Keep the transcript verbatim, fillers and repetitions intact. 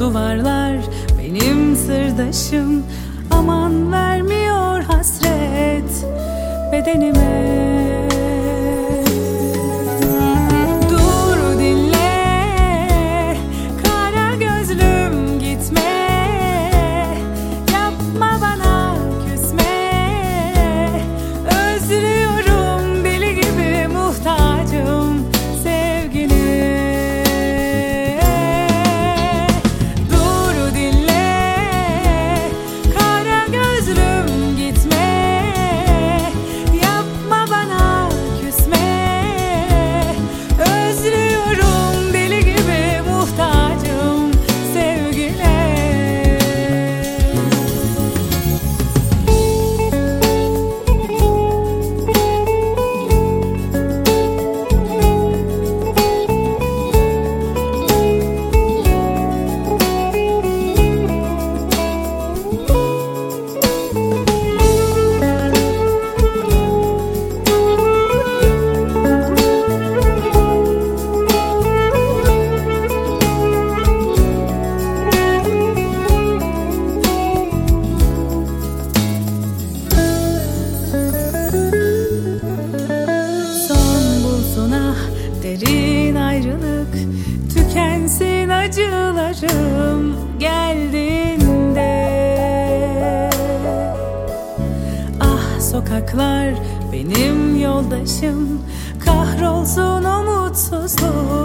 duvarlar benim sırdaşım, aman vermiyor hasret bedenime. Dur dinle, kara gözlüm gitme, yapma bana küsme, özlüyorum deli gibi muhtacım sevgine. Dur dinle, kara gözlüm gitme, yapma bana küsme, özlüyorum deli gibi muhtacım sevgine. Son bulsun ah derin ayrılık, tükensin acılarım geldiğinde. Ah sokaklar benim yoldaşım, kahrolsun o mutsuzluk